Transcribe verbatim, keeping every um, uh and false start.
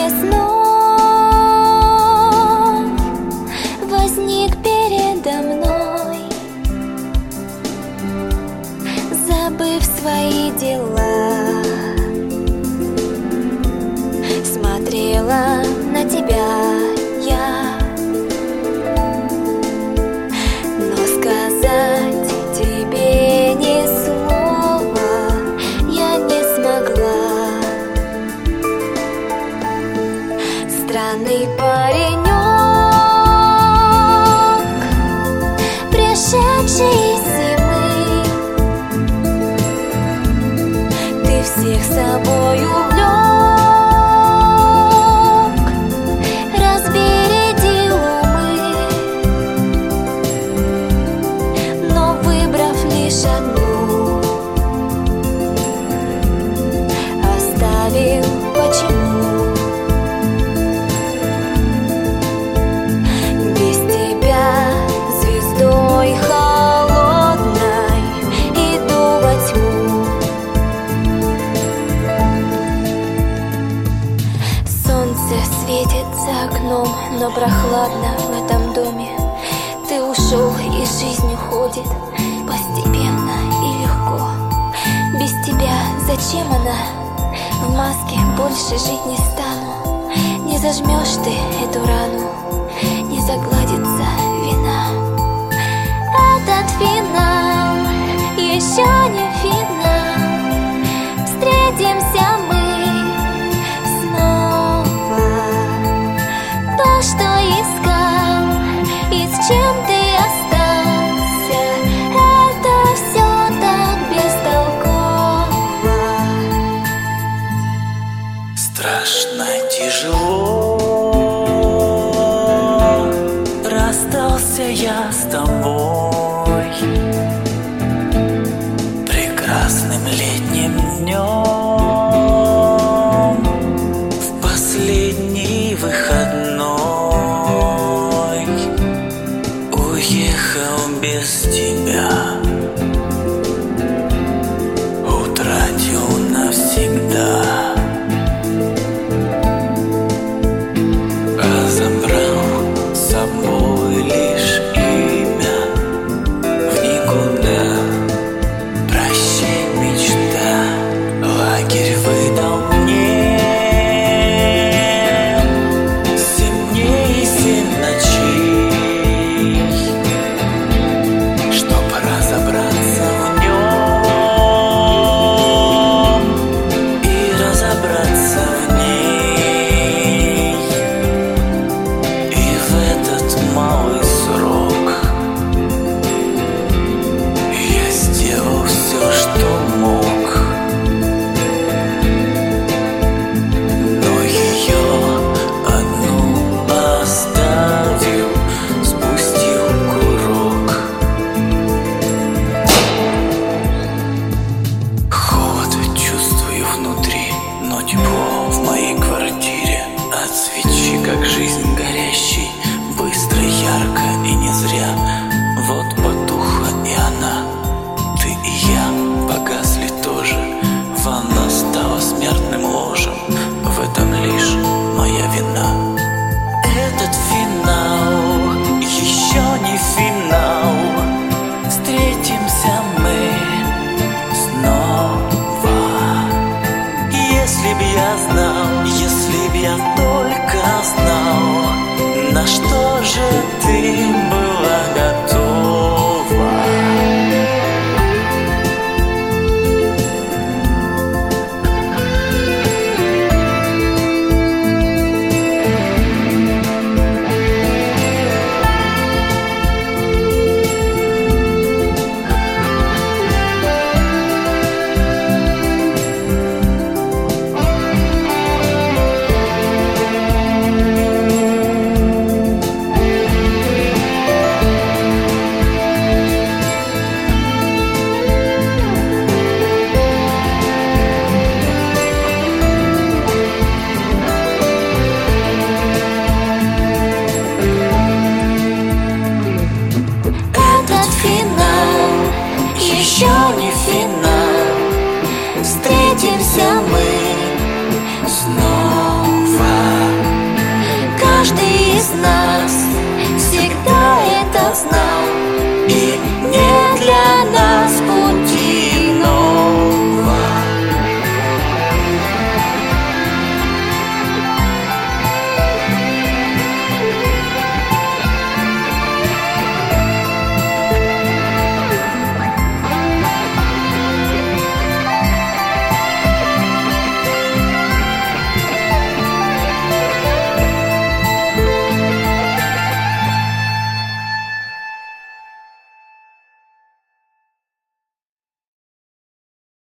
весной возник передо мной, забыв свои дела, смотрела на тебя я, но сказать тебе ни слова я не смогла. Странный паренек, пришедший из зимы, ты всех собой увлек, разбередил умы, но выбрав лишь одну, оставил почему. Светит за окном, но прохладно в этом доме. Ты ушел, и жизнь уходит постепенно и легко. Без тебя зачем она? В маске больше жить не стану. Не зажмешь ты эту рану, не загладится вина. Этот финал еще не финал. Встретимся мы что искал и с чем ты остался, это все так бестолково. Страшно тяжело расстался я с тобой прекрасным летним днем в последний выходной. Уехал без тебя, утратил навсегда.